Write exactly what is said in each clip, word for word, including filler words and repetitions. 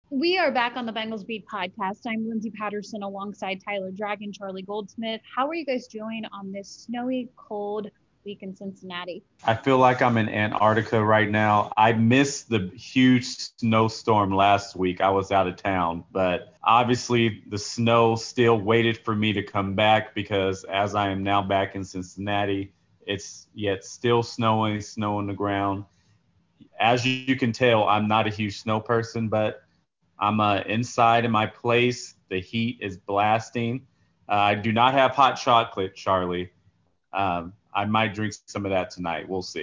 We are back on the Bengals Beat podcast. I'm Lindsay Patterson alongside Tyler Dragon, Charlie Goldsmith. How are you guys doing on this snowy, cold week in Cincinnati? I feel like I'm in Antarctica right now. I missed the huge snowstorm last week. I was out of town, but obviously the snow still waited for me to come back because as I am now back in Cincinnati, it's yet still snowing, snow on the ground. As you can tell, I'm not a huge snow person, but I'm uh, inside in my place. The heat is blasting. Uh, I do not have hot chocolate, Charlie. Um, I might drink some of that tonight. We'll see.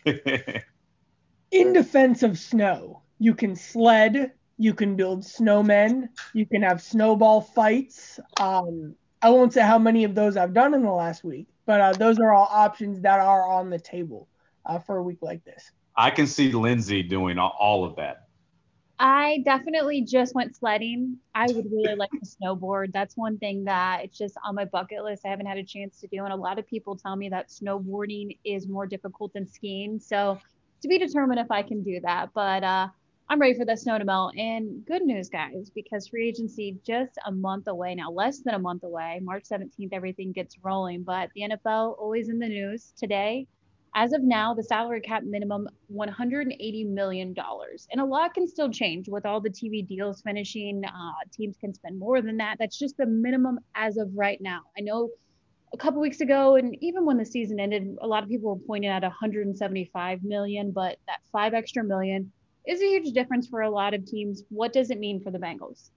In defense of snow, you can sled, you can build snowmen, you can have snowball fights. Um, I won't say how many of those I've done in the last week, but uh, those are all options that are on the table uh, for a week like this. I can see Lindsay doing all of that. I definitely just went sledding. I would really like to snowboard. That's one thing that it's just on my bucket list. I haven't had a chance to do. And a lot of people tell me that snowboarding is more difficult than skiing. So to be determined if I can do that. But uh, I'm ready for the snow to melt. And good news, guys, because free agency just a month away now, less than a month away. March seventeenth, everything gets rolling. But the N F L always in the news today. As of now, the salary cap minimum one hundred eighty million dollars. And a lot can still change with all the T V deals finishing. Uh, teams can spend more than that. That's just the minimum as of right now. I know a couple weeks ago, and even when the season ended, a lot of people were pointing at one hundred seventy-five million, but that five extra million is a huge difference for a lot of teams. What does it mean for the Bengals?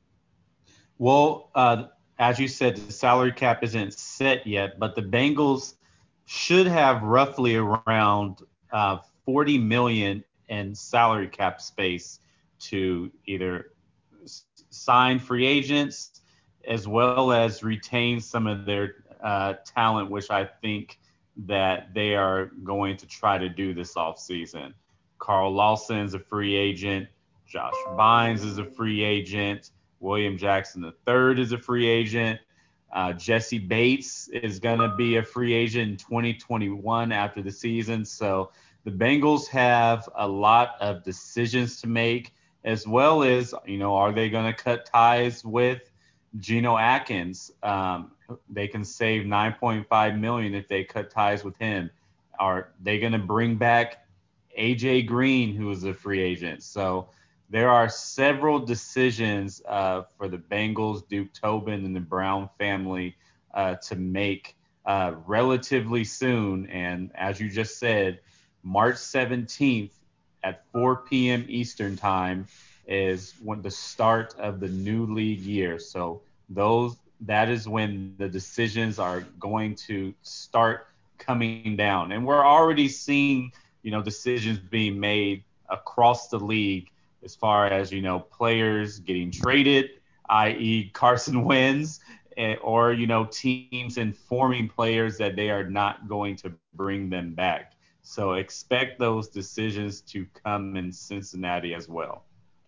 Well, uh, as you said, the salary cap isn't set yet, but the Bengals should have roughly around uh, forty million in salary cap space to either sign free agents as well as retain some of their uh, talent, which I think that they are going to try to do this offseason. Carl Lawson is a free agent. Josh Bynes is a free agent. William Jackson the third is a free agent. Uh, Jesse Bates is going to be a free agent in twenty twenty-one after the season. So the Bengals have a lot of decisions to make, as well as, you know, are they going to cut ties with Geno Atkins? Um, they can save nine point five million dollars if they cut ties with him. Are they going to bring back A J Green, who is a free agent? So there are several decisions uh, for the Bengals, Duke Tobin, and the Brown family uh, to make uh, relatively soon. And as you just said, March seventeenth at four p.m. Eastern time is when the start of the new league year. So those that is when the decisions are going to start coming down. And we're already seeing, you know, decisions being made across the league as far as, you know, players getting traded, i e. Carson Wentz, eh, or, you know, teams informing players that they are not going to bring them back. So expect those decisions to come in Cincinnati as well.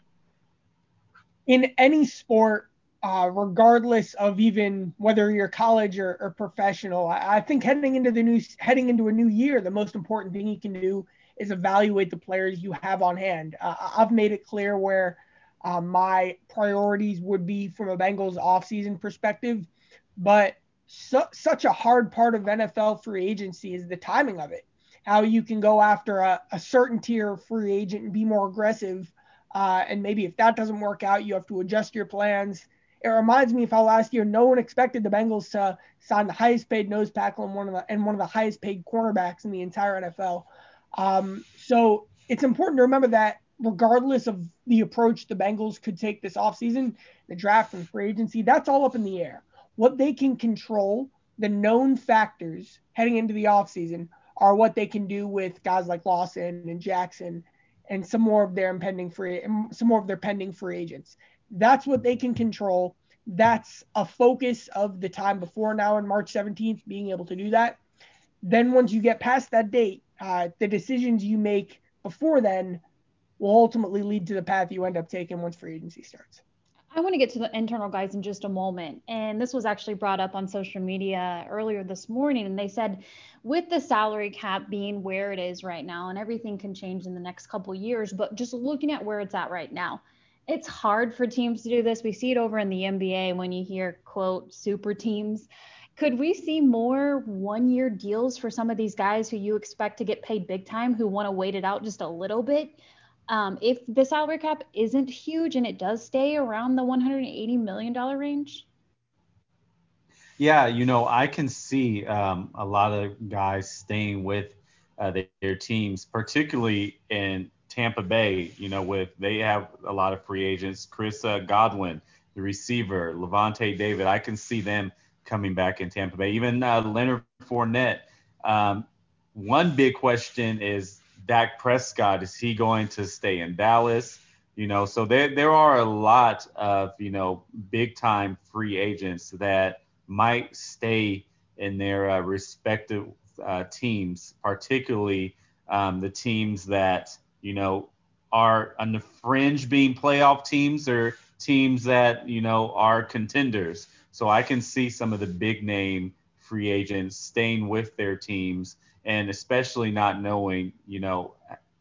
In any sport, uh, regardless of even whether you're college or, or professional, I, I think heading into the new heading into a new year, the most important thing you can do is evaluate the players you have on hand. Uh, I've made it clear where uh, my priorities would be from a Bengals offseason perspective, but su- such a hard part of N F L free agency is the timing of it. How you can go after a, a certain tier free agent and be more aggressive, uh, and maybe if that doesn't work out, you have to adjust your plans. It reminds me of how last year no one expected the Bengals to sign the highest paid nose tackle and one of the and one of the highest paid cornerbacks in the entire N F L. Um, so it's important to remember that regardless of the approach the Bengals could take this offseason, the draft and free agency, that's all up in the air. What they can control, the known factors heading into the offseason, are what they can do with guys like Lawson and Jackson and some more of their impending free some more of their pending free agents. That's what they can control. That's a focus of the time before now on March seventeenth, being able to do that. Then once you get past that date, uh, the decisions you make before then will ultimately lead to the path you end up taking once free agency starts. I want to get to the internal guys in just a moment. And this was actually brought up on social media earlier this morning. And they said, with the salary cap being where it is right now, and everything can change in the next couple of years, but just looking at where it's at right now, It's hard for teams to do this. We see it over in the N B A when you hear, quote, super teams. Could we see more one-year deals for some of these guys who you expect to get paid big time, who want to wait it out just a little bit? Um, if the salary cap isn't huge and it does stay around the one hundred eighty million dollars range? Yeah, you know, I can see um, a lot of guys staying with uh, their, their teams, particularly in Tampa Bay. You know, with they have a lot of free agents. Chris uh, Godwin, the receiver, Levante David. I can see them coming back in Tampa Bay. Even uh, Leonard Fournette. Um, one big question is Dak Prescott. Is he going to stay in Dallas? You know, so there there are a lot of you know big time free agents that might stay in their uh, respective uh, teams, particularly um, the teams that you know are on the fringe being playoff teams or teams that you know are contenders. So I can see some of the big name free agents staying with their teams, and especially not knowing you know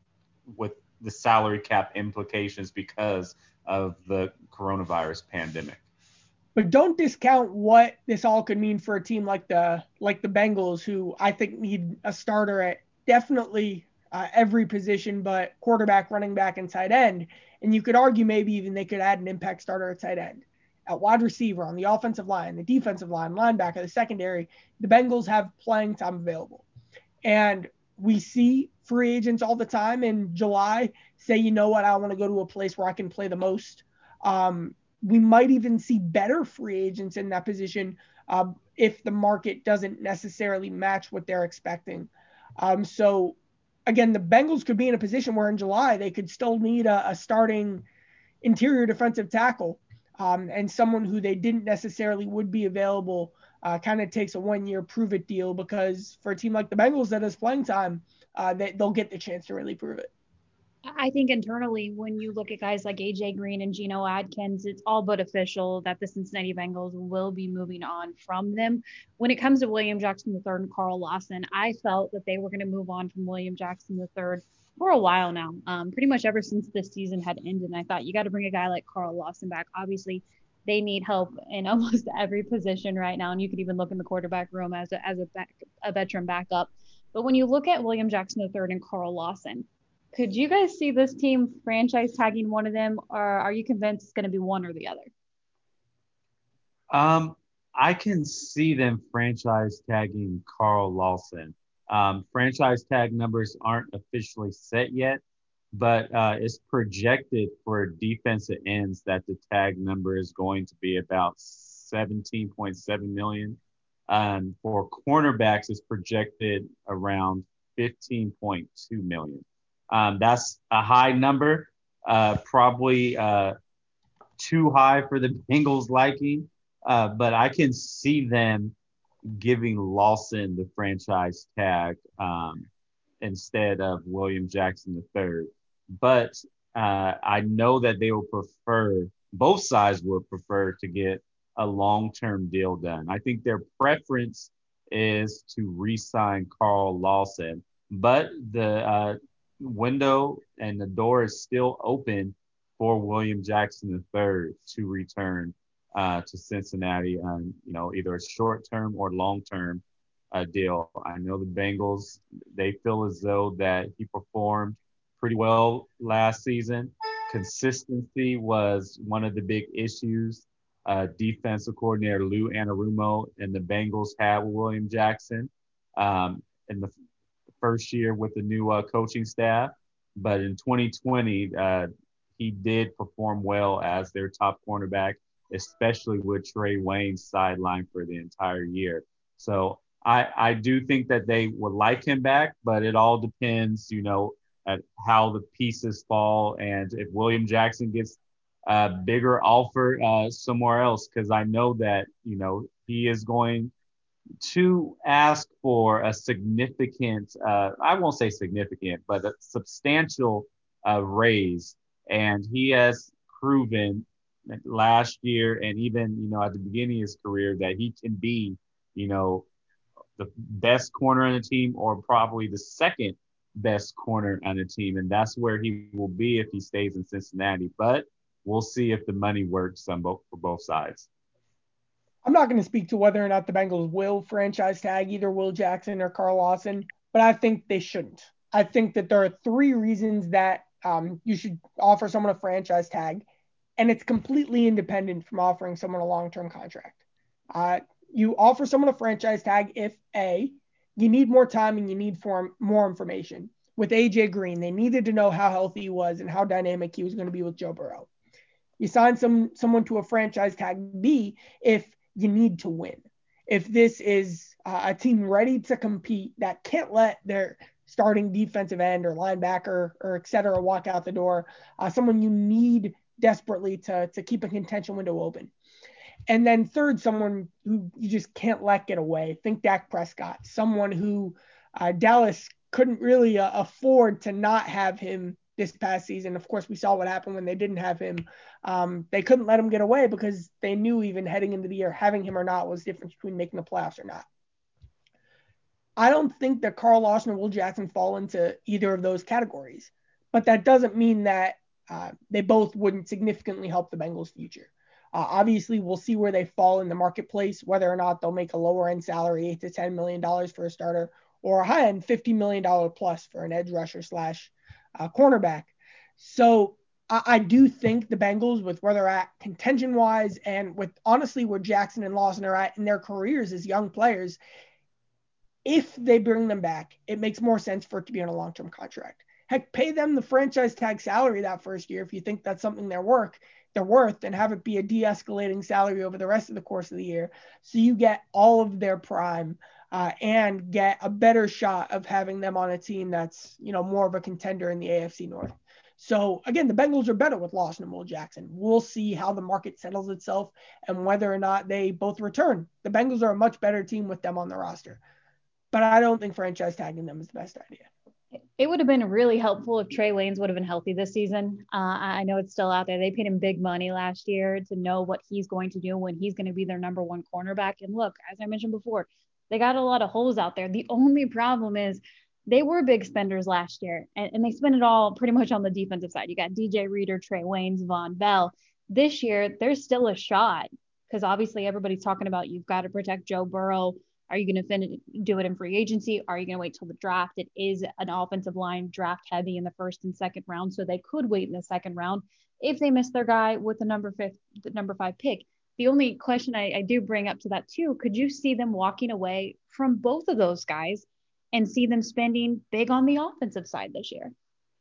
with the salary cap implications because of the coronavirus pandemic. But don't discount what this all could mean for a team like the like the Bengals, who I think need a starter at definitely uh, every position, but quarterback, running back, and tight end. And you could argue maybe even they could add an impact starter at tight end, at wide receiver, on the offensive line, the defensive line, linebacker, the secondary. The Bengals have playing time available, and we see free agents all the time in July say, you know what, I want to go to a place where I can play the most. Um, we might even see better free agents in that position uh, if the market doesn't necessarily match what they're expecting. Um, so, again, the Bengals could be in a position where in July they could still need a, a starting interior defensive tackle um, and someone who they didn't necessarily would be available. Uh, kind of takes a one-year prove-it deal because for a team like the Bengals that has playing time, uh, they, they'll get the chance to really prove it. I think internally, when you look at guys like A J Green and Geno Atkins, it's all but official that the Cincinnati Bengals will be moving on from them. When it comes to William Jackson the third and Carl Lawson, I felt that they were going to move on from William Jackson the third for a while now, um, pretty much ever since this season had ended. And I thought you got to bring a guy like Carl Lawson back. Obviously, they need help in almost every position right now, and you could even look in the quarterback room as a, as a, back, a veteran backup. But when you look at William Jackson the third and Carl Lawson, could you guys see this team franchise tagging one of them, or are you convinced it's going to be one or the other? Um, I can see them franchise tagging Carl Lawson. Um, franchise tag numbers aren't officially set yet, but uh, it's projected for defensive ends that the tag number is going to be about seventeen point seven million. Um, for cornerbacks, it's projected around fifteen point two million. Um, that's a high number, uh, probably uh, too high for the Bengals' liking, uh, but I can see them giving Lawson the franchise tag um, instead of William Jackson the third. But uh, I know that they will prefer, both sides would prefer to get a long-term deal done. I think their preference is to re-sign Carl Lawson, but the uh, window and the door is still open for William Jackson the third to return uh, to Cincinnati on, you know, either a short-term or long-term uh, deal. I know the Bengals, they feel as though that he performed pretty well last season. Consistency was one of the big issues uh, defensive coordinator Lou Anarumo and the Bengals had with William Jackson um, in the f- first year with the new uh, coaching staff. But in twenty twenty, uh, he did perform well as their top cornerback, especially with Trey Wayne's sideline for the entire year. So I, I do think that they would like him back, but it all depends, you know, at how the pieces fall and if William Jackson gets a bigger offer uh, somewhere else, because I know that, you know, he is going to ask for a significant, uh, I won't say significant, but a substantial uh, raise. And he has proven last year and even, you know, at the beginning of his career that he can be, you know, the best corner on the team or probably the second best corner on the team. And that's where he will be if he stays in Cincinnati. But we'll see if the money works on both for both sides. I'm not going to speak to whether or not the Bengals will franchise tag either Will Jackson or Carl Lawson, but I think they shouldn't. I think that there are three reasons that um, you should offer someone a franchise tag, and it's completely independent from offering someone a long-term contract. Uh, you offer someone a franchise tag if A, you need more time and you need for, more information. With A J Green, they needed to know how healthy he was and how dynamic he was going to be with Joe Burrow. You sign some someone to a franchise tag B if you need to win. If this is uh, a team ready to compete that can't let their starting defensive end or linebacker or et cetera walk out the door, uh, someone you need desperately to, to keep a contention window open. And then third, someone who you just can't let get away. Think Dak Prescott, someone who uh, Dallas couldn't really uh, afford to not have him this past season. Of course, we saw what happened when they didn't have him. Um, they couldn't let him get away because they knew even heading into the year, having him or not was the difference between making the playoffs or not. I don't think that Carl Lawson or Will Jackson fall into either of those categories, but that doesn't mean that uh, they both wouldn't significantly help the Bengals' future. Uh, obviously, we'll see where they fall in the marketplace, whether or not they'll make a lower end salary, eight to ten million dollars for a starter, or a high end fifty million dollars plus for an edge rusher slash uh, cornerback. So I, I do think the Bengals, with where they're at contention wise, and with honestly where Jackson and Lawson are at in their careers as young players, if they bring them back, it makes more sense for it to be on a long term contract. Heck, pay them the franchise tag salary that first year if you think that's something they're worth, they're worth, and have it be a de-escalating salary over the rest of the course of the year, so you get all of their prime uh, and get a better shot of having them on a team that's, you know, more of a contender in the A F C North. So again, the Bengals are better with Lawson and Will Jackson. We'll see how the market settles itself and whether or not they both return. The Bengals are a much better team with them on the roster, but I don't think franchise tagging them is the best idea. It would have been really helpful if Trey Waynes would have been healthy this season. Uh, I know it's still out there. They paid him big money last year to know what he's going to do when he's going to be their number one cornerback. And look, as I mentioned before, they got a lot of holes out there. The only problem is they were big spenders last year, and, and they spent it all pretty much on the defensive side. You got D J Reader, Trey Waynes, Von Bell. This year, there's still a shot because obviously everybody's talking about you've got to protect Joe Burrow. Are you going to fin- do it in free agency? Are you going to wait till the draft? It is an offensive line draft heavy in the first and second round, so they could wait in the second round if they miss their guy with the number fifth, the number five pick. The only question I, I do bring up to that too, could you see them walking away from both of those guys and see them spending big on the offensive side this year?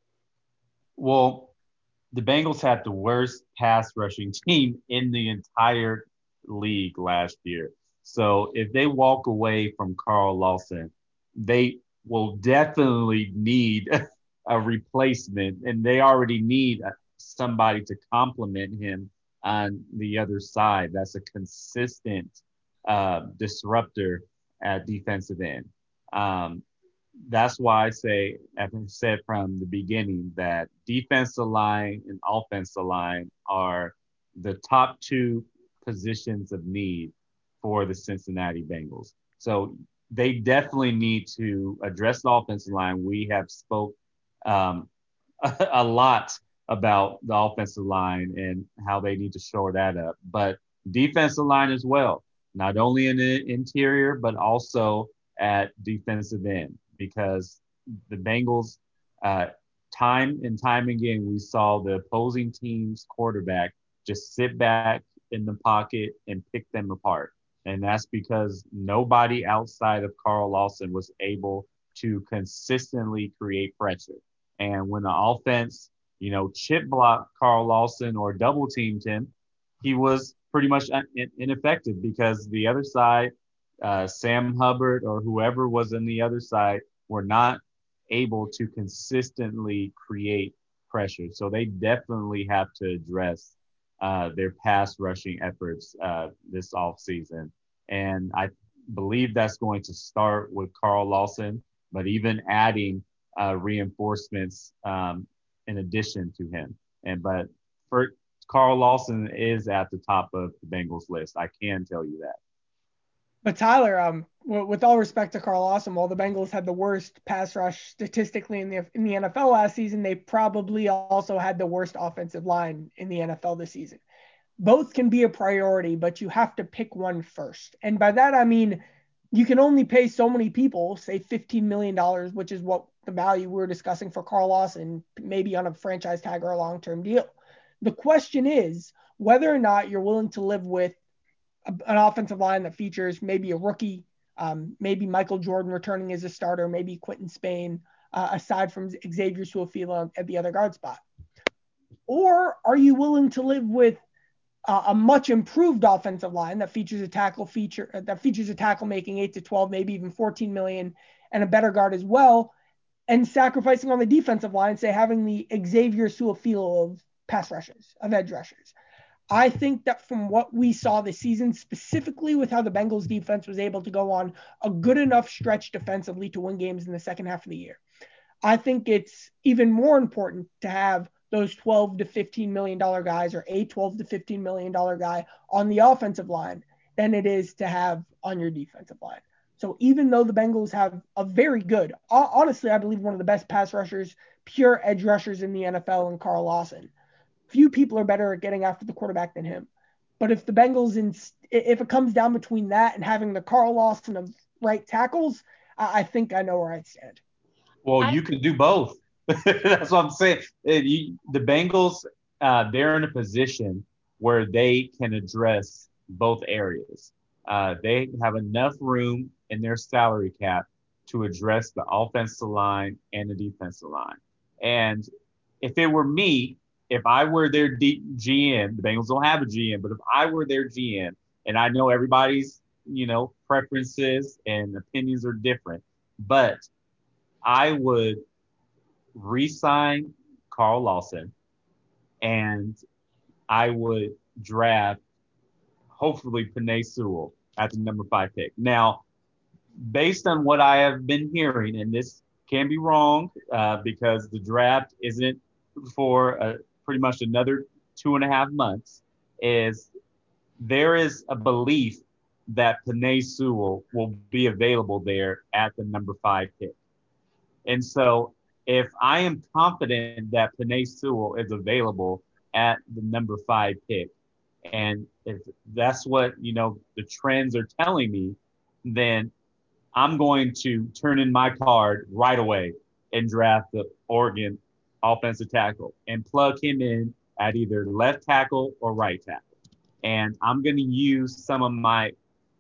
Well, the Bengals had the worst pass rushing team in the entire league last year. So if they walk away from Carl Lawson, they will definitely need a replacement, and they already need somebody to complement him on the other side. That's a consistent uh, disruptor at defensive end. Um, that's why I say, as I said from the beginning, that defensive line and offensive line are the top two positions of need for the Cincinnati Bengals. So they definitely need to address the offensive line. We have spoke um, a, a lot about the offensive line and how they need to shore that up, but defensive line as well, not only in the interior, but also at defensive end, because the Bengals, uh, time and time again, we saw the opposing team's quarterback just sit back in the pocket and pick them apart. And that's because nobody outside of Carl Lawson was able to consistently create pressure. And when the offense, you know, chip blocked Carl Lawson or double teamed him, he was pretty much ineffective because the other side, uh, Sam Hubbard or whoever was on the other side, were not able to consistently create pressure. So they definitely have to address uh, their pass rushing efforts uh, this offseason. And I believe that's going to start with Carl Lawson, but even adding uh, reinforcements um, in addition to him. And but for Carl Lawson is at the top of the Bengals list. I can tell you that. But Tyler, um, with all respect to Carl Lawson, while the Bengals had the worst pass rush statistically in the in the N F L last season, they probably also had the worst offensive line in the N F L this season. Both can be a priority, but you have to pick one first. And by that I mean you can only pay so many people, say fifteen million dollars, which is what the value we're discussing for Carl Lawson, maybe on a franchise tag or a long-term deal. The question is whether or not you're willing to live with a, an offensive line that features maybe a rookie, um, maybe Michael Jordan returning as a starter, maybe Quinton Spain, uh, aside from Xavier Su'a-Filo at the other guard spot. Or are you willing to live with uh, a much improved offensive line that features a tackle feature uh, that features a tackle making eight to twelve, maybe even fourteen million, and a better guard as well, and sacrificing on the defensive line, say having the Xavier Su'a-Filo of pass rushers, of edge rushers? I think that from what we saw this season, specifically with how the Bengals defense was able to go on a good enough stretch defensively to win games in the second half of the year, I think it's even more important to have those twelve to fifteen million dollar guys or a twelve to fifteen million dollar guy on the offensive line than it is to have on your defensive line. So even though the Bengals have a very good, honestly, I believe one of the best pass rushers, pure edge rushers in the N F L in Carl Lawson, few people are better at getting after the quarterback than him. But if the Bengals, in, if it comes down between that and having the Carl Lawson of right tackles, I, I think I know where I stand. Well, I you can do both. That's what I'm saying. You, the Bengals, uh, they're in a position where they can address both areas. Uh, they have enough room in their salary cap to address the offensive line and the defensive line. And if it were me, if I were their D- G M, the Bengals don't have a G M, but if I were their G M, and I know everybody's, you know, preferences and opinions are different, but I would re-sign Carl Lawson and I would draft hopefully Penei Sewell at the number five pick. Now, based on what I have been hearing, and this can be wrong uh, because the draft isn't for uh, pretty much another two and a half months, is there is a belief that Penei Sewell will be available there at the number five pick. And so if I am confident that Penei Sewell is available at the number five pick, and if that's what, you know, the trends are telling me, then I'm going to turn in my card right away and draft the Oregon offensive tackle and plug him in at either left tackle or right tackle. And I'm going to use some of my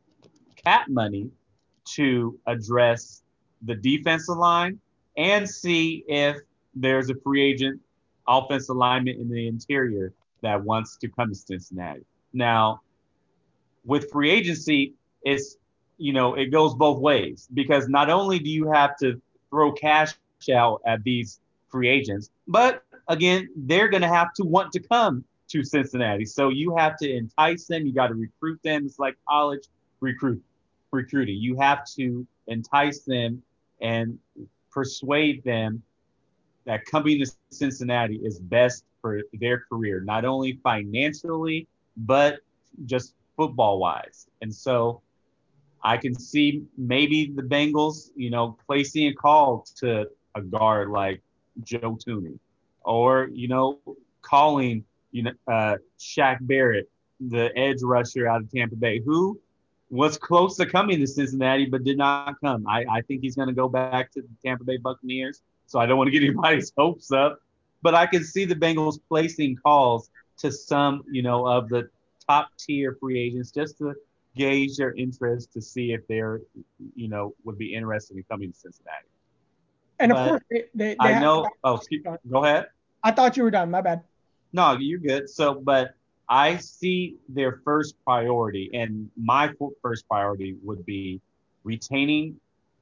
cap money to address the defensive line and see if there's a free agent offensive lineman in the interior that wants to come to Cincinnati. Now, with free agency, it's, you know, it goes both ways because not only do you have to throw cash out at these free agents, but again, they're going to have to want to come to Cincinnati. So you have to entice them. You got to recruit them. It's like college recruit recruiting. You have to entice them and persuade them that coming to Cincinnati is best for their career, not only financially, but just football wise. And so I can see maybe the Bengals, you know, placing a call to a guard like Joe Tooney, or, you know, calling, you know, uh, Shaq Barrett, the edge rusher out of Tampa Bay, who was close to coming to Cincinnati but did not come. I, I think he's going to go back to the Tampa Bay Buccaneers, so I don't want to get anybody's hopes up. But I can see the Bengals placing calls to some, you know, of the top tier free agents just to gauge their interest to see if they're, you know, would be interested in coming to Cincinnati. And of But course, they, they, they I have. know. Oh, go ahead. I thought you were done. My bad. No, you're good. So, but I see their first priority, and my first priority would be retaining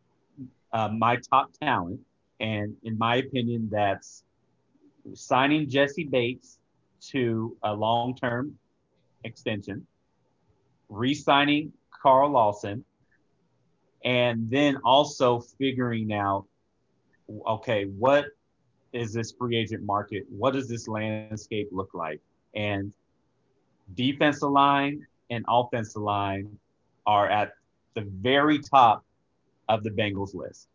uh, my top talent. And in my opinion, that's signing Jesse Bates to a long term extension, re signing Carl Lawson, and then also figuring out okay, what is this free agent market? What does this landscape look like? And defensive line and offensive line are at the very top of the Bengals list.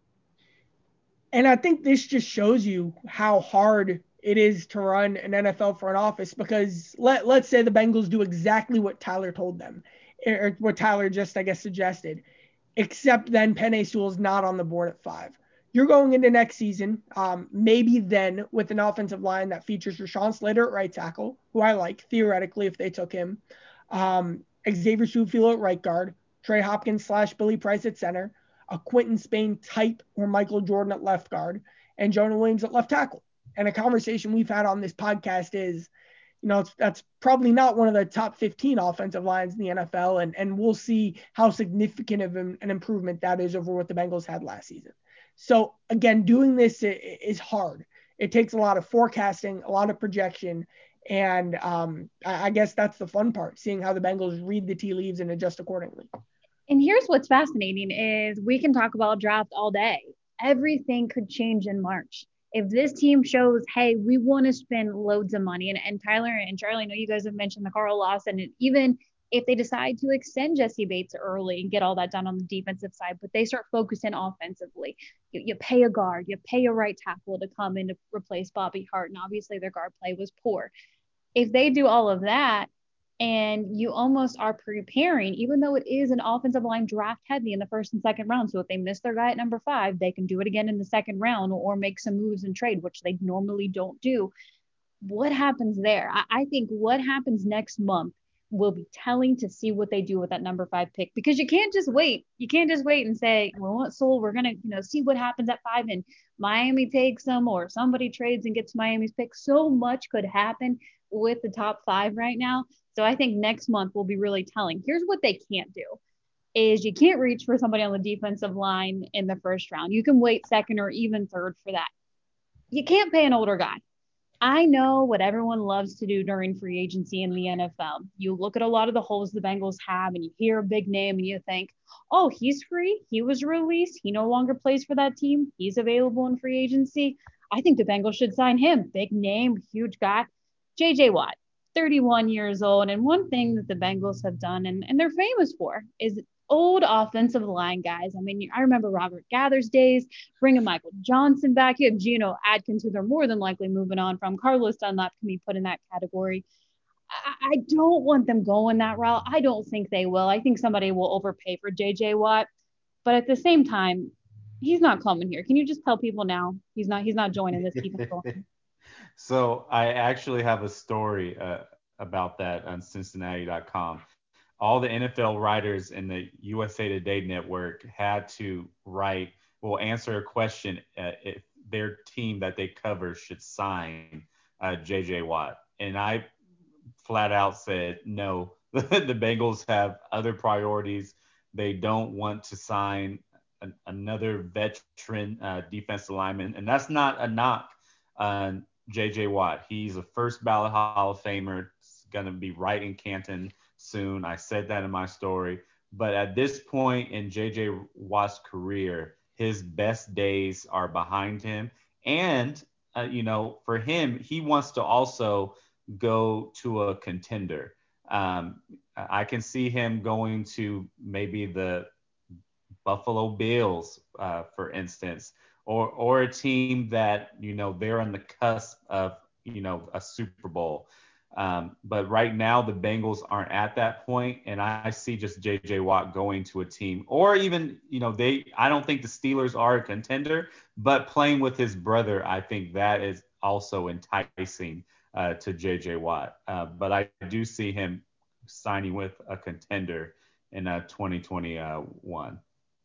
And I think this just shows you how hard it is to run an N F L front office, because let, let's say the Bengals do exactly what Tyler told them, or what Tyler just, I guess, suggested, except then Penei Sewell's not on the board at five. You're going into next season, um, maybe then with an offensive line that features Rashawn Slater at right tackle, who I like, theoretically, if they took him, um, Xavier Su'a-Filo at right guard, Trey Hopkins slash Billy Price at center, a Quinton Spain type or Michael Jordan at left guard, and Jonah Williams at left tackle. And a conversation we've had on this podcast is, you know, it's, that's probably not one of the top fifteen offensive lines in the N F L, and, and we'll see how significant of an, an improvement that is over what the Bengals had last season. So, again, doing this is hard. It takes a lot of forecasting, a lot of projection, and um, I, I guess that's the fun part, seeing how the Bengals read the tea leaves and adjust accordingly. And here's what's fascinating is we can talk about draft all day. Everything could change in March. If this team shows, hey, we want to spend loads of money, and, and Tyler and Charlie, I know you guys have mentioned the Carl Lawson, and even if they decide to extend Jessie Bates early and get all that done on the defensive side, but they start focusing offensively, you, you pay a guard, you pay a right tackle to come in to replace Bobby Hart, and obviously their guard play was poor. If they do all of that, and you almost are preparing, even though it is an offensive line draft heavy in the first and second round. So if they miss their guy at number five, they can do it again in the second round or make some moves and trade, which they normally don't do. What happens there? I, I think what happens next month will be telling to see what they do with that number five pick, because you can't just wait. You can't just wait and say, well, what Soul, we're going to, you know, see what happens at five and Miami takes them or somebody trades and gets Miami's pick. So much could happen with the top five right now. So I think next month will be really telling. Here's what they can't do is you can't reach for somebody on the defensive line in the first round. You can wait second or even third for that. You can't pay an older guy. I know what everyone loves to do during free agency in the N F L. You look at a lot of the holes the Bengals have and you hear a big name and you think, oh, he's free. He was released. He no longer plays for that team. He's available in free agency. I think the Bengals should sign him. Big name, huge guy. J J Watt, thirty-one years old. And one thing that the Bengals have done, and, and they're famous for, is old offensive line guys. I mean, I remember Robert Gather's days, bringing Michael Johnson back. You have Geno Atkins, who they're more than likely moving on from. Carlos Dunlap can be put in that category. I, I don't want them going that route. I don't think they will. I think somebody will overpay for J J Watt. But at the same time, he's not coming here. Can you just tell people now he's not he's not joining this team? So I actually have a story uh, about that on Cincinnati dot com. All the N F L writers in the U S A Today network had to write, well, answer a question uh, if their team that they cover should sign uh, J J Watt. And I flat out said, no, the Bengals have other priorities. They don't want to sign an, another veteran uh, defensive lineman. And that's not a knock on J J Watt. He's a first ballot Hall of Famer. It's going to be right in Canton soon. I said that in my story. But at this point in J J Watt's career, his best days are behind him. And, uh, you know, for him, he wants to also go to a contender. Um, I can see him going to maybe the Buffalo Bills, uh, for instance, or or a team that, you know, they're on the cusp of, you know, a Super Bowl. Um, but right now the Bengals aren't at that point, and I, I see just J J Watt going to a team, or even, you know, they. I don't think the Steelers are a contender, but playing with his brother, I think that is also enticing uh, to J J Watt. Uh, but I do see him signing with a contender in uh, twenty twenty-one.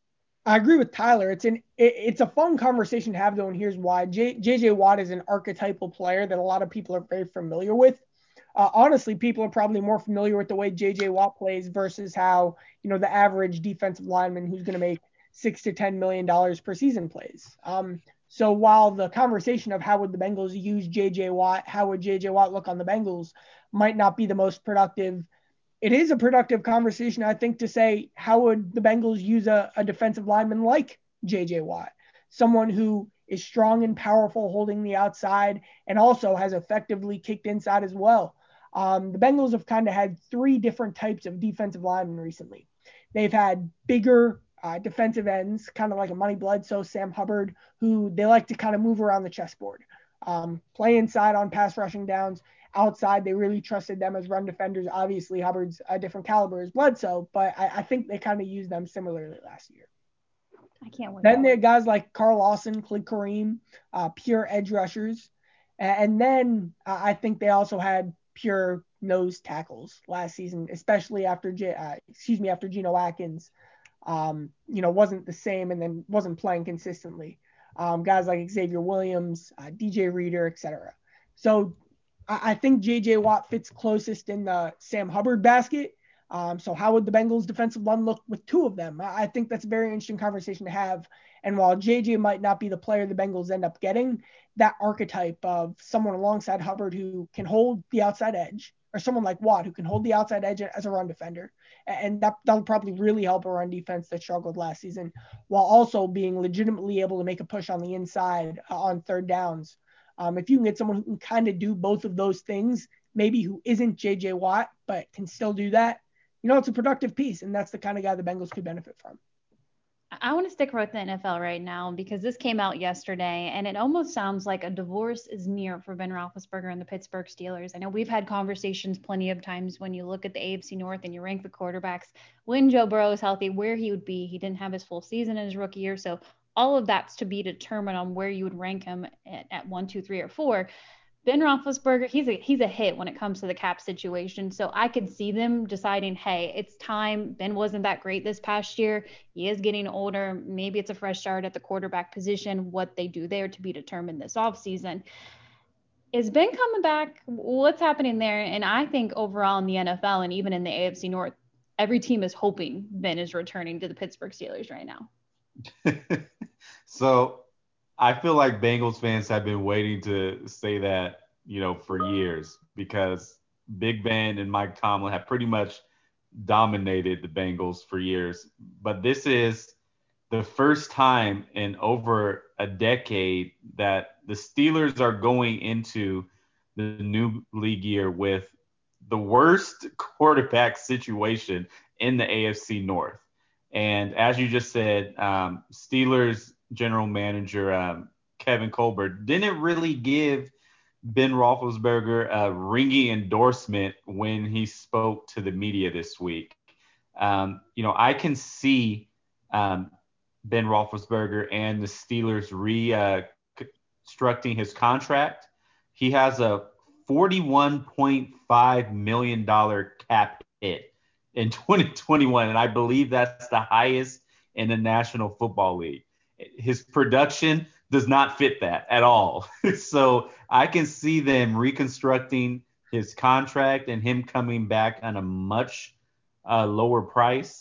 I agree with Tyler. It's an it, it's a fun conversation to have though, and here's why. J, J.J. Watt is an archetypal player that a lot of people are very familiar with. Uh, honestly, people are probably more familiar with the way J J. Watt plays versus how, you know, the average defensive lineman who's going to make six to ten million dollars per season plays. Um, so while the conversation of how would the Bengals use J J. Watt, how would J J. Watt look on the Bengals, might not be the most productive, it is a productive conversation, I think, to say how would the Bengals use a, a defensive lineman like J J. Watt, someone who is strong and powerful holding the outside and also has effectively kicked inside as well. Um, the Bengals have kind of had three different types of defensive linemen recently. They've had bigger uh, defensive ends, kind of like a Money Bledsoe, Sam Hubbard, who they like to kind of move around the chessboard, um, play inside on pass rushing downs. Outside, they really trusted them as run defenders. Obviously, Hubbard's a different caliber as Bledsoe, but I, I think they kind of used them similarly last year. I can't wait. Then there are guys like Carl Lawson, Khalid Kareem, uh, pure edge rushers. And then uh, I think they also had pure nose tackles last season, especially after, J- uh, excuse me, after Geno Atkins, um, you know, wasn't the same and then wasn't playing consistently. Um, guys like Xavier Williams, uh, D J Reader, et cetera. So I, I think J J Watt fits closest in the Sam Hubbard basket. Um, so how would the Bengals defensive line look with two of them? I think that's a very interesting conversation to have. And while J J might not be the player the Bengals end up getting, that archetype of someone alongside Hubbard who can hold the outside edge, or someone like Watt who can hold the outside edge as a run defender, and that that'll probably really help a run defense that struggled last season, while also being legitimately able to make a push on the inside uh, on third downs. Um, if you can get someone who can kind of do both of those things, maybe who isn't J J Watt but can still do that, you know, it's a productive piece, and that's the kind of guy the Bengals could benefit from. I want to stick with the N F L right now because this came out yesterday, and it almost sounds like a divorce is near for Ben Roethlisberger and the Pittsburgh Steelers. I know we've had conversations plenty of times when you look at the A F C North and you rank the quarterbacks. When Joe Burrow is healthy, where he would be. He didn't have his full season in his rookie year, so all of that's to be determined on where you would rank him at, at one, two, three, or four. Ben Roethlisberger, he's a he's a hit when it comes to the cap situation. So I could see them deciding, hey, it's time. Ben wasn't that great this past year. He is getting older. Maybe it's a fresh start at the quarterback position. What they do there to be determined this offseason. Is Ben coming back? What's happening there? And I think overall in the N F L and even in the A F C North, every team is hoping Ben is returning to the Pittsburgh Steelers right now. So I feel like Bengals fans have been waiting to say that, you know, for years because Big Ben and Mike Tomlin have pretty much dominated the Bengals for years. But this is the first time in over a decade that the Steelers are going into the new league year with the worst quarterback situation in the A F C North. And as you just said, um, Steelers general manager um, Kevin Colbert didn't really give Ben Roethlisberger a ringing endorsement when he spoke to the media this week. Um, you know, I can see um, Ben Roethlisberger and the Steelers reconstructing his contract. He has a forty-one point five million dollars cap hit in twenty twenty-one, and I believe that's the highest in the National Football League. His production does not fit that at all. So I can see them reconstructing his contract and him coming back on a much uh, lower price.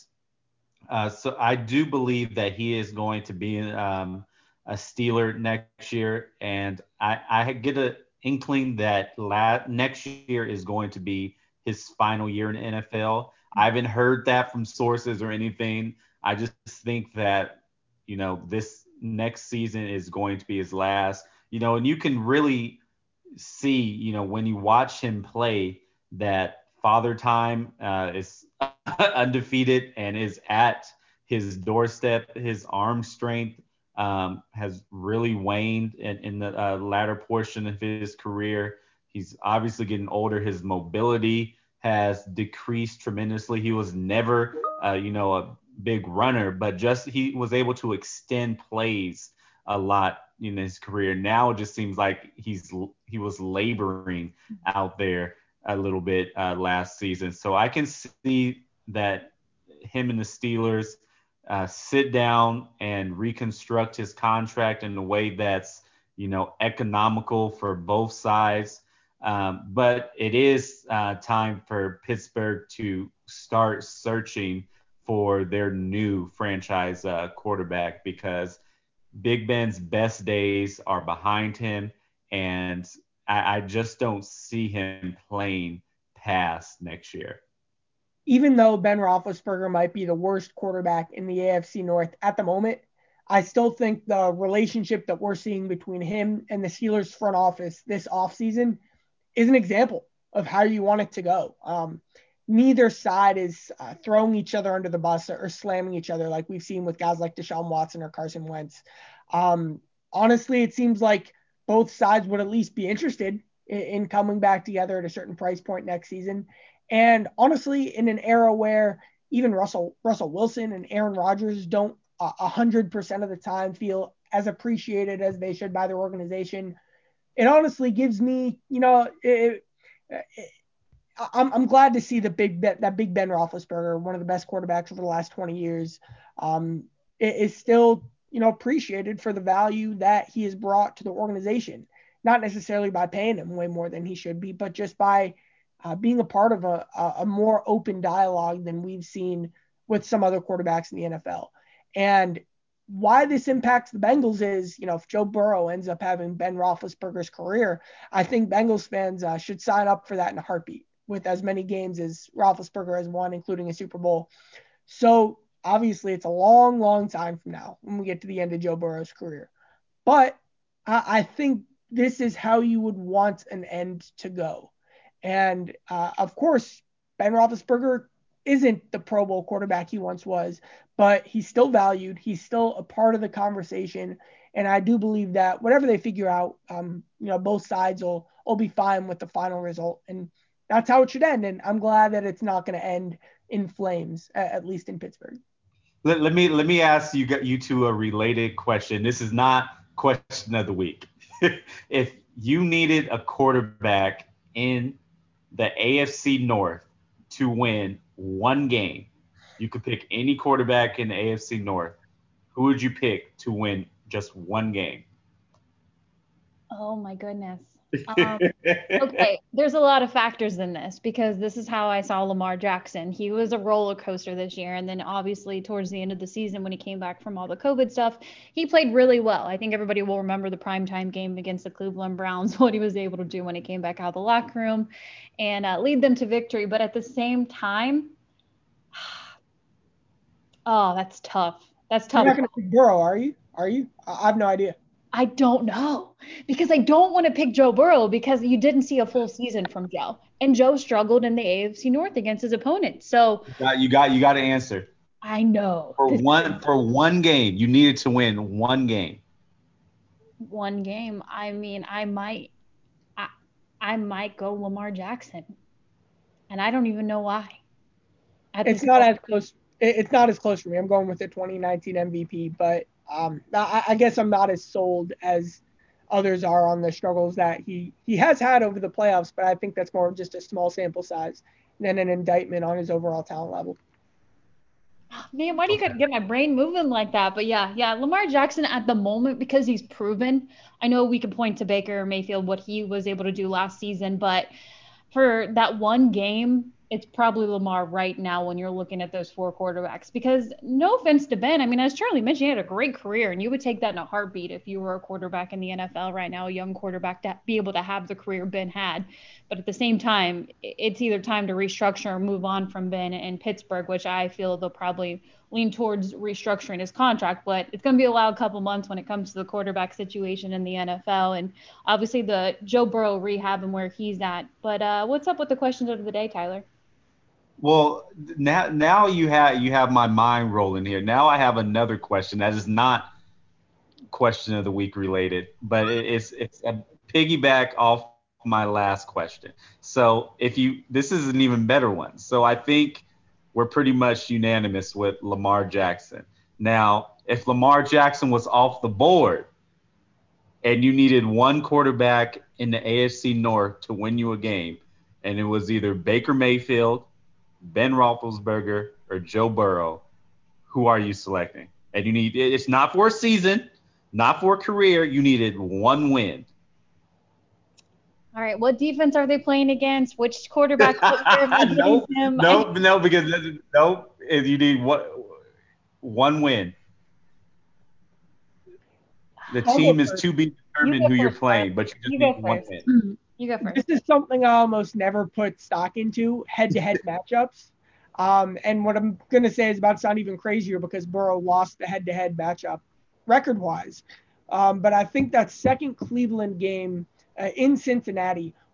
Uh, so I do believe that he is going to be um, a Steeler next year, and I, I get an inkling that la- next year is going to be his final year in the N F L. I haven't heard that from sources or anything. I just think that, you know, this next season is going to be his last. You know, and you can really see, you know, when you watch him play that Father Time uh, is undefeated and is at his doorstep. His arm strength um, has really waned in, in the uh, latter portion of his career. He's obviously getting older. His mobility has decreased tremendously. He was never, uh, you know, a big runner, but just he was able to extend plays a lot in his career. Now it just seems like he's he was laboring out there a little bit uh, last season. So I can see that him and the Steelers uh, sit down and reconstruct his contract in a way that's, you know, economical for both sides. Um, but it is uh, time for Pittsburgh to start searching for their new franchise uh, quarterback because Big Ben's best days are behind him, and I, I just don't see him playing past next year. Even though Ben Roethlisberger might be the worst quarterback in the A F C North at the moment, I still think the relationship that we're seeing between him and the Steelers front office this offseason is an example of how you want it to go. Um, neither side is uh, throwing each other under the bus or, or slamming each other like we've seen with guys like Deshaun Watson or Carson Wentz. Um, honestly, it seems like both sides would at least be interested in, in coming back together at a certain price point next season. And honestly, in an era where even Russell Russell Wilson and Aaron Rodgers don't a uh, hundred percent of the time feel as appreciated as they should by their organization, it honestly gives me, you know, it, it, I'm I'm glad to see the big that, that Big Ben Roethlisberger, one of the best quarterbacks over the last twenty years, um, is still, you know, appreciated for the value that he has brought to the organization. Not necessarily by paying him way more than he should be, but just by uh, being a part of a, a more open dialogue than we've seen with some other quarterbacks in the N F L. And why this impacts the Bengals is, you know, if Joe Burrow ends up having Ben Roethlisberger's career, I think Bengals fans uh, should sign up for that in a heartbeat, with as many games as Roethlisberger has won, including a Super Bowl. So obviously it's a long, long time from now when we get to the end of Joe Burrow's career. But I, I think this is how you would want an end to go. And uh, of course, Ben Roethlisberger isn't the Pro Bowl quarterback he once was, but he's still valued. He's still a part of the conversation. And I do believe that whatever they figure out, um, you know, both sides will, will be fine with the final result. And that's how it should end. And I'm glad that it's not going to end in flames, at least in Pittsburgh. Let, let me let me ask you you two a related question. This is not question of the week. If you needed a quarterback in the A F C North to win one game, you could pick any quarterback in the A F C North. Who would you pick to win just one game? Oh my goodness. Um, okay, there's a lot of factors in this because this is how I saw Lamar Jackson. He was a roller coaster this year, and then obviously towards the end of the season when he came back from all the COVID stuff, he played really well. I think everybody will remember the primetime game against the Cleveland Browns, what he was able to do when he came back out of the locker room and uh, lead them to victory. But at the same time, oh, that's tough. That's tough. You're not going to pick Burrow, are you? Are you? I have no idea. I don't know because I don't want to pick Joe Burrow because you didn't see a full season from Joe, and Joe struggled in the A F C North against his opponent. So you got you got, you got to answer I know for this one for one game. You needed to win one game. one game. I mean, I might, I, I might go Lamar Jackson, and I don't even know why. At It's this not point, as close. It's not as close for me. I'm going with the twenty nineteen M V P, but um, I, I guess I'm not as sold as others are on the struggles that he he has had over the playoffs. But I think that's more of just a small sample size than an indictment on his overall talent level. man, why do you Okay. got to get my brain moving like that? But yeah, yeah, Lamar Jackson at the moment because he's proven. I know we could point to Baker Mayfield what he was able to do last season, but for that one game, it's probably Lamar right now when you're looking at those four quarterbacks. Because no offense to Ben, I mean, as Charlie mentioned, he had a great career, and you would take that in a heartbeat if you were a quarterback in the N F L right now, a young quarterback to be able to have the career Ben had. But at the same time, it's either time to restructure or move on from Ben in Pittsburgh, which I feel they'll probably lean towards restructuring his contract. But it's going to be a wild couple months when it comes to the quarterback situation in the N F L, and obviously the Joe Burrow rehab and where he's at. But uh, what's up with the questions of the day, Tyler? Well, now now you have you have my mind rolling here. Now I have another question that is not question of the week related, but it, it's it's a piggyback off my last question. So if you this is an even better one. So I think we're pretty much unanimous with Lamar Jackson. Now, if Lamar Jackson was off the board and you needed one quarterback in the A F C North to win you a game, and it was either Baker Mayfield, Ben Roethlisberger, or Joe Burrow, who are you selecting? And you need it's not for a season, not for a career. You needed one win. All right, what defense are they playing against? Which quarterback? What year am I getting nope, him? I, nope, no, because nope. If you need one, one win, the I'll go team is first. to be you determined go who you're first, Tyler. playing, but you just You need go one first. win. You go This first. is something I almost never put stock into, head-to-head matchups. Um, and what I'm going to say is about to sound even crazier because Burrow lost the head-to-head matchup record-wise. Um, but I think that second Cleveland game uh, in Cincinnati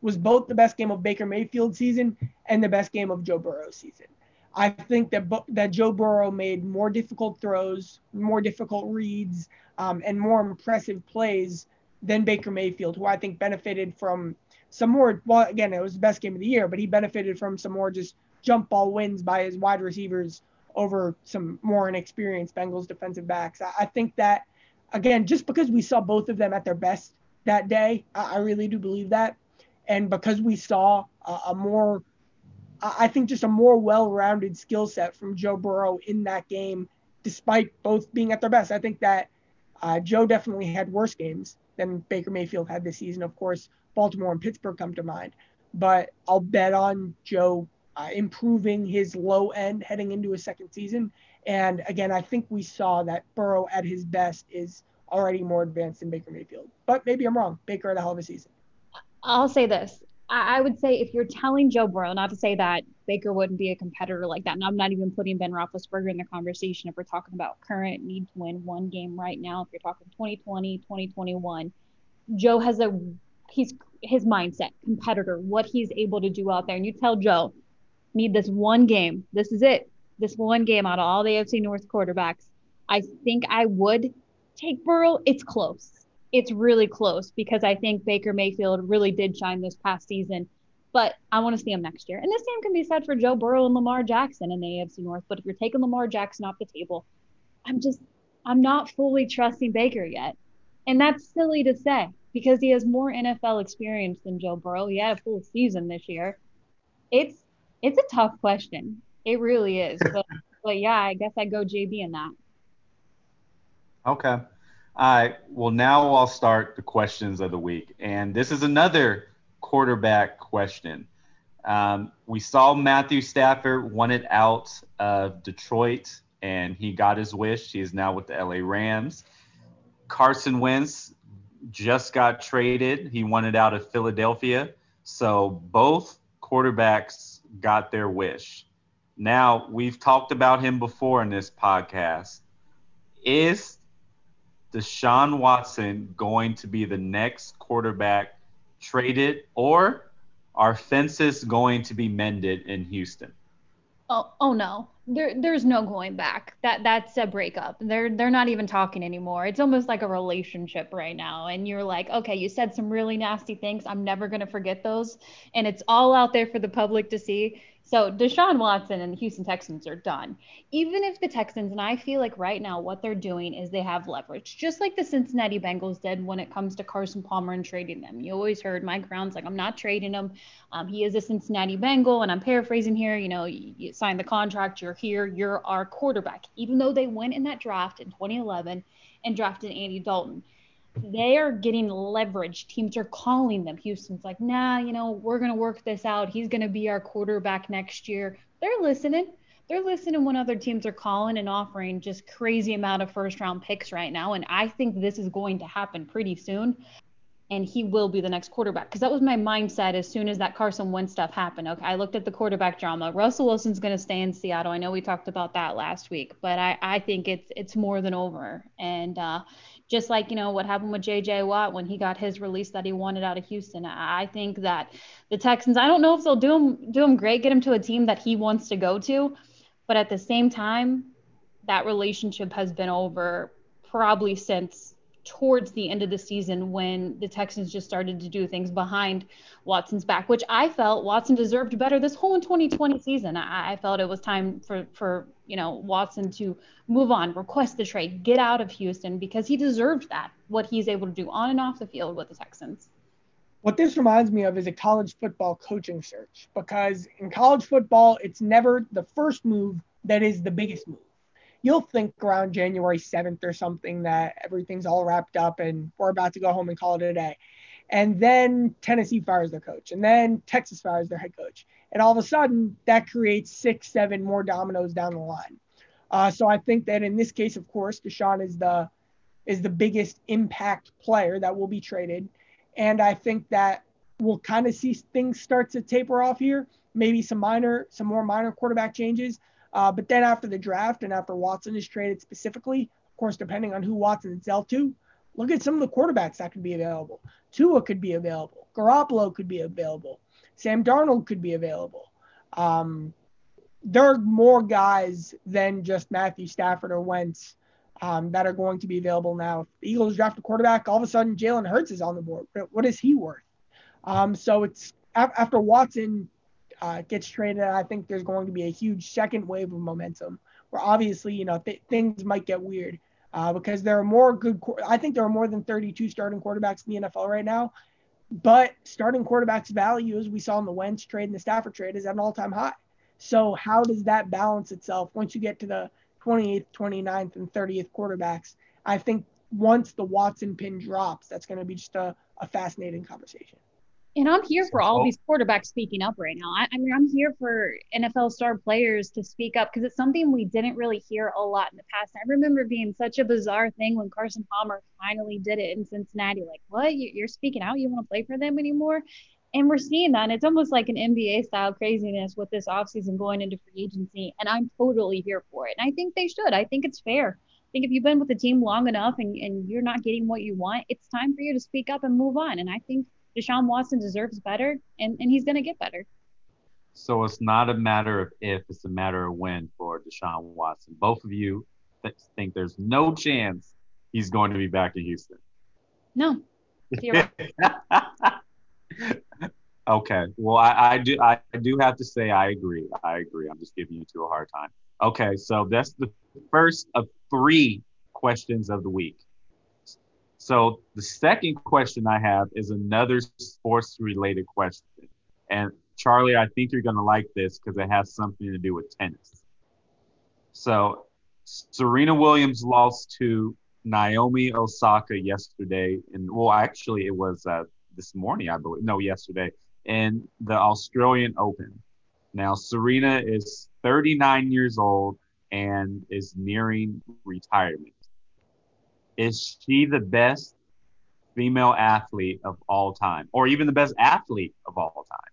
was both the best game of Baker Mayfield's season and the best game of Joe Burrow's season. I think that that Joe Burrow made more difficult throws, more difficult reads, um, and more impressive plays than Baker Mayfield, who I think benefited from some more. Well, again, it was the best game of the year, but he benefited from some more just jump ball wins by his wide receivers over some more inexperienced Bengals defensive backs. I, I think that, again, just because we saw both of them at their best that day, I, I really do believe that, and because we saw a, a more I think just a more well-rounded skill set from Joe Burrow in that game, despite both being at their best. I think that uh, Joe definitely had worse games than Baker Mayfield had this season. Of course, Baltimore and Pittsburgh come to mind. But I'll bet on Joe uh, improving his low end heading into his second season. And again, I think we saw that Burrow at his best is already more advanced than Baker Mayfield. But maybe I'm wrong. Baker had a hell of a season. I'll say this. I, I would say if you're telling Joe Burrow, not to say that Baker wouldn't be a competitor like that, and I'm not even putting Ben Roethlisberger in the conversation if we're talking about current need to win one game right now. If you're talking twenty twenty, twenty twenty-one, Joe has a he's his mindset, competitor, what he's able to do out there. And you tell Joe, need this one game. This is it. This one game out of all the A F C North quarterbacks. I think I would take Burrow. It's close. It's really close because I think Baker Mayfield really did shine this past season. But I want to see him next year. And the same can be said for Joe Burrow and Lamar Jackson in the A F C North. But if you're taking Lamar Jackson off the table, I'm just I'm not fully trusting Baker yet. And that's silly to say because he has more N F L experience than Joe Burrow. He had a full season this year. It's it's a tough question. It really is. But but yeah, I guess I go J B in that. Okay. All right. Well, now I'll start the questions of the week. And this is another quarterback question. Um, we saw Matthew Stafford wanted out of Detroit, and he got his wish. He is now with the L A Rams. Carson Wentz just got traded. He wanted out of Philadelphia. So both quarterbacks got their wish. Now, we've talked about him before in this podcast. Is Deshaun Watson going to be the next quarterback traded, or are fences going to be mended in Houston? Oh, oh no. There there's no going back. That that's a breakup. They're they're not even talking anymore. It's almost like a relationship right now. And you're like, okay, you said some really nasty things. I'm never gonna forget those. And it's all out there for the public to see. So Deshaun Watson and the Houston Texans are done. Even if the Texans, and I feel like right now what they're doing is they have leverage, just like the Cincinnati Bengals did when it comes to Carson Palmer and trading them. You always heard Mike Brown's like, I'm not trading him. Um, he is a Cincinnati Bengal, and I'm paraphrasing here. You know, you, you sign the contract, you're here, you're our quarterback. Even though they went in that draft in twenty eleven and drafted Andy Dalton, they are getting leverage. Teams are calling them. Houston's like, nah, you know, we're going to work this out. He's going to be our quarterback next year. They're listening. They're listening when other teams are calling and offering just crazy amount of first round picks right now. And I think this is going to happen pretty soon. And he will be the next quarterback. Because that was my mindset as soon as that Carson Wentz stuff happened. Okay, I looked at the quarterback drama. Russell Wilson's going to stay in Seattle. I know we talked about that last week, but I, I think it's it's more than over. And uh, just like, you know, what happened with J J Watt when he got his release that he wanted out of Houston, I think that the Texans, I don't know if they'll do him, do him great, get him to a team that he wants to go to. But at the same time, that relationship has been over probably since towards the end of the season when the Texans just started to do things behind Watson's back, which I felt Watson deserved better this whole twenty twenty season. I, I felt it was time for, for, you know, Watson to move on, request the trade, get out of Houston because he deserved that, what he's able to do on and off the field with the Texans. What this reminds me of is a college football coaching search, because in college football, it's never the first move that is the biggest move. You'll think around January seventh or something that everything's all wrapped up and we're about to go home and call it a day. And then Tennessee fires their coach, and then Texas fires their head coach. And all of a sudden, that creates six, seven more dominoes down the line. Uh, so I think that in this case, of course, Deshaun is the is the biggest impact player that will be traded. And I think that we'll kind of see things start to taper off here, maybe some minor, some more minor quarterback changes. Uh, but then after the draft and after Watson is traded specifically, of course, depending on who Watson is dealt to, look at some of the quarterbacks that could be available. Tua could be available. Garoppolo could be available. Sam Darnold could be available. Um, there are more guys than just Matthew Stafford or Wentz um, that are going to be available now. If the Eagles draft a quarterback, all of a sudden Jalen Hurts is on the board. What is he worth? Um, so it's after Watson uh, gets traded, I think there's going to be a huge second wave of momentum where obviously, you know, th- things might get weird uh, because there are more good, I think there are more than thirty-two starting quarterbacks in the N F L right now, but starting quarterbacks value, as we saw in the Wentz trade and the Stafford trade, is at an all-time high. So how does that balance itself once you get to the twenty-eighth, twenty-ninth, and thirtieth quarterbacks? I think once the Watson pin drops, that's going to be just a, a fascinating conversation. And I'm here for all these quarterbacks speaking up right now. I, I mean, I'm here for N F L star players to speak up because it's something we didn't really hear a lot in the past. I remember being such a bizarre thing when Carson Palmer finally did it in Cincinnati. Like, what? You're speaking out? You want to play for them anymore? And we're seeing that. And it's almost like an N B A style craziness with this offseason going into free agency. And I'm totally here for it. And I think they should. I think it's fair. I think if you've been with the team long enough and, and you're not getting what you want, it's time for you to speak up and move on. And I think Deshaun Watson deserves better, and, and he's going to get better. So it's not a matter of if, it's a matter of when for Deshaun Watson. Both of you th- think there's no chance he's going to be back in Houston. No. You're right. Okay. Well, I, I do I do have to say I agree. I agree. I'm just giving you two a hard time. Okay, so that's the first of three questions of the week. So the second question I have is another sports related question. And Charlie, I think you're going to like this because it has something to do with tennis. So Serena Williams lost to Naomi Osaka yesterday. And well, actually it was uh, this morning, I believe. No, yesterday in the Australian Open. Now, Serena is thirty-nine years old and is nearing retirement. Is she the best female athlete of all time, or even the best athlete of all time?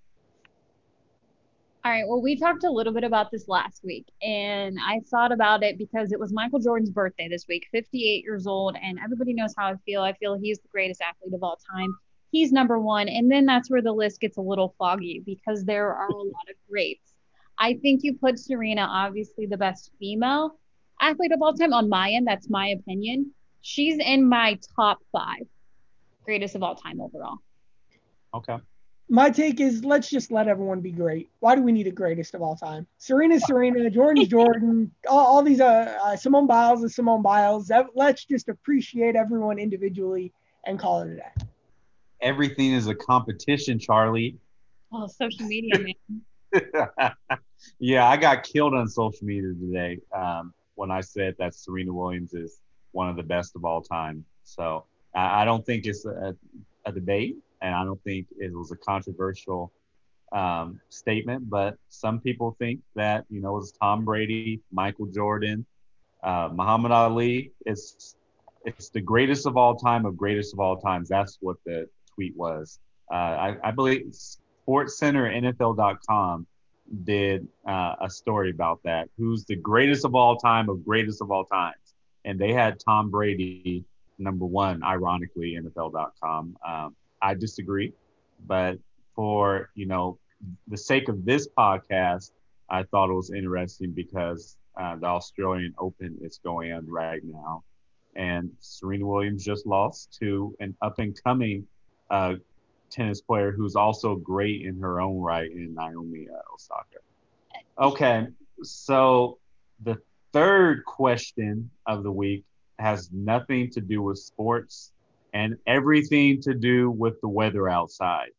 All right. Well, we talked a little bit about this last week, and I thought about it because it was Michael Jordan's birthday this week, fifty-eight years old, and everybody knows how I feel. I feel he's the greatest athlete of all time. He's number one, and then that's where the list gets a little foggy because there are a lot of greats. I think you put Serena, obviously the best female athlete of all time on my end. That's my opinion. She's in my top five greatest of all time overall. Okay. My take is let's just let everyone be great. Why do we need a greatest of all time? Serena's Serena, Jordan's Jordan, all, all these uh, uh, Simone Biles is Simone Biles. Let's just appreciate everyone individually and call it a day. Everything is a competition, Charlie. Oh, social media, man. Yeah, I got killed on social media today um, when I said that Serena Williams is one of the best of all time. So I, I don't think it's a, a debate, and I don't think it was a controversial um, statement. But some people think that, you know, it's Tom Brady, Michael Jordan, uh, Muhammad Ali. It's it's the greatest of all time of greatest of all times. That's what the tweet was. Uh, I, I believe SportsCenter, N F L dot com did uh, a story about that. Who's the greatest of all time of greatest of all times? And they had Tom Brady number one, ironically, N F L dot com. Um, I disagree, but for, you know, the sake of this podcast, I thought it was interesting because uh, the Australian Open is going on right now. And Serena Williams just lost to an up and coming uh, tennis player who's also great in her own right, in Naomi uh, Osaka. Okay, so the third question of the week has nothing to do with sports and everything to do with the weather outside.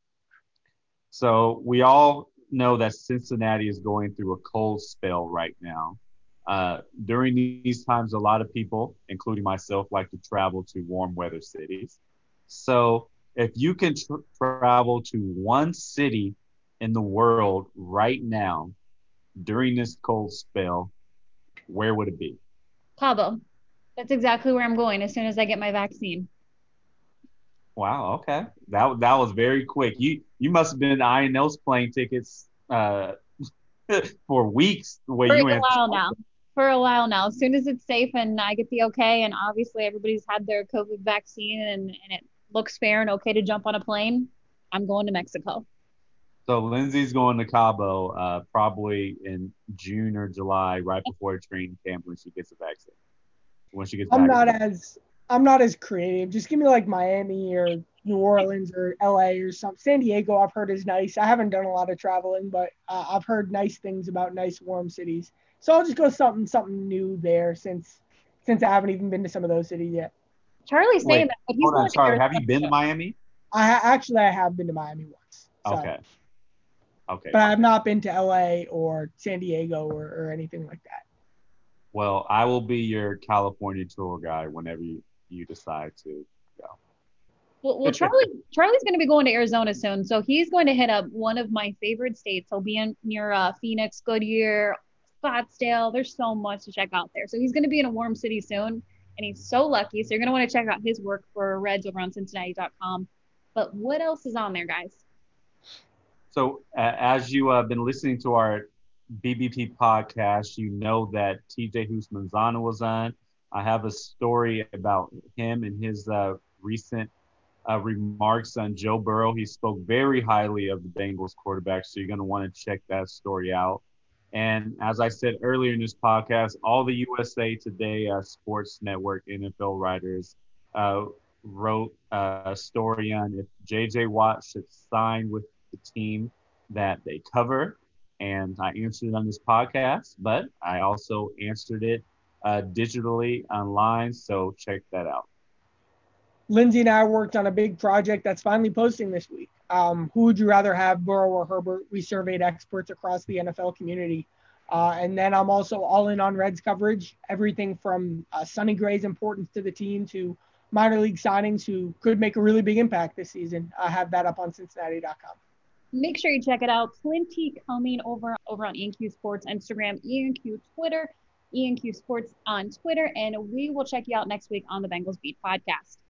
So we all know that Cincinnati is going through a cold spell right now. Uh, during these times, a lot of people, including myself, like to travel to warm weather cities. So if you can tr- travel to one city in the world right now during this cold spell, where would it be? Cabo. That's exactly where I'm going as soon as I get my vaccine. Wow. Okay. That that was very quick. You you must have been eyeing those plane tickets uh, for weeks the way For a you answered. while now. For a while now. As soon as it's safe and I get the okay, and obviously everybody's had their COVID vaccine and, and it looks fair and okay to jump on a plane, I'm going to Mexico. So Lindsay's going to Cabo uh, probably in June or July, right before training camp when she gets a vaccine. When she gets I'm back. not as I'm not as creative. Just give me like Miami or New Orleans or L A or something. San Diego, I've heard is nice. I haven't done a lot of traveling, but uh, I've heard nice things about nice warm cities. So I'll just go something something new there since since I haven't even been to some of those cities yet. Charlie's saying Wait, that, but he's hold on, going to Charlie. Have you been to Arizona. Miami? I ha- actually I have been to Miami once. So, Okay. Okay. but I've not been to L A or San Diego or, or anything like that. Well, I will be your California tour guide whenever you, you decide to go. Well, well, Charlie Charlie's going to be going to Arizona soon, so he's going to hit up one of my favorite states. He'll be in near uh, Phoenix, Goodyear, Scottsdale. There's so much to check out there. So he's going to be in a warm city soon, and he's so lucky. So you're going to want to check out his work for Reds over on Cincinnati dot com. But what else is on there, guys? So, uh, as you have uh, been listening to our B B P podcast, you know that T J Houshmandzadeh was on. I have a story about him and his uh, recent uh, remarks on Joe Burrow. He spoke very highly of the Bengals quarterback, so you're going to want to check that story out. And as I said earlier in this podcast, all the U S A Today uh, Sports Network N F L writers uh, wrote uh, a story on if J J Watt should sign with the team that they cover. And I answered it on this podcast, but I also answered it uh, digitally online. So check that out. Lindsay and I worked on a big project that's finally posting this week. Um, who would you rather have, Burrow or Herbert? We surveyed experts across the N F L community. Uh, and then I'm also all in on Reds coverage, everything from uh, Sonny Gray's importance to the team to minor league signings who could make a really big impact this season. I have that up on Cincinnati dot com. Make sure you check it out. Plenty coming over over on E N Q Sports Instagram, E N Q Twitter, E N Q Sports on Twitter, and we will check you out next week on the Bengals Beat podcast.